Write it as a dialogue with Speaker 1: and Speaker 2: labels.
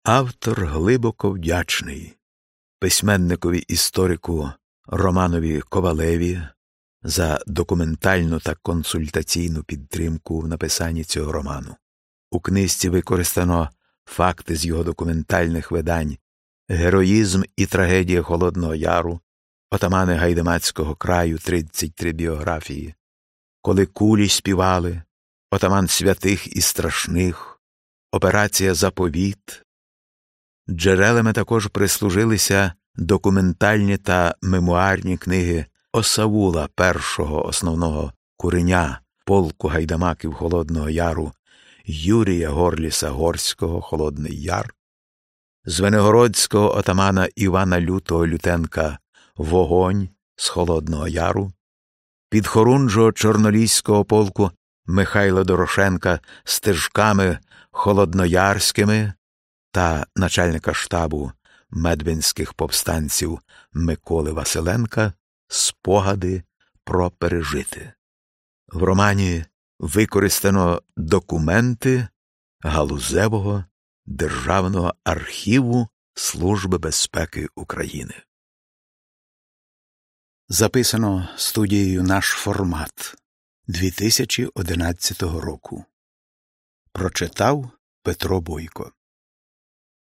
Speaker 1: Автор глибоко вдячний письменникові-історику Романові Ковалеві за документальну та консультаційну підтримку в написанні цього роману. У книжці використано факти з його документальних видань «Героїзм і трагедія Холодного Яру», «Отамани Гайдамацького краю» 33 біографії, «Коли кулі співали», «Отаман святих і страшних», «Операція Заповіт». Джерелами також прислужилися документальні та мемуарні книги Осавула, першого основного куреня полку гайдамаків Холодного Яру, Юрія Горліса-Горського «Холодний Яр», звенигородського отамана Івана Лютого Лютенка «Вогонь» з Холодного Яру, підхорунжого чорноліського полку Михайла Дорошенка «Стежками холодноярськими» та начальника штабу медвинських повстанців Миколи Василенка «Спогади про пережите». В романі використано документи Галузевого Державного архіву Служби безпеки України. Записано студією «Наш формат» 2011 року. Прочитав Петро Бойко.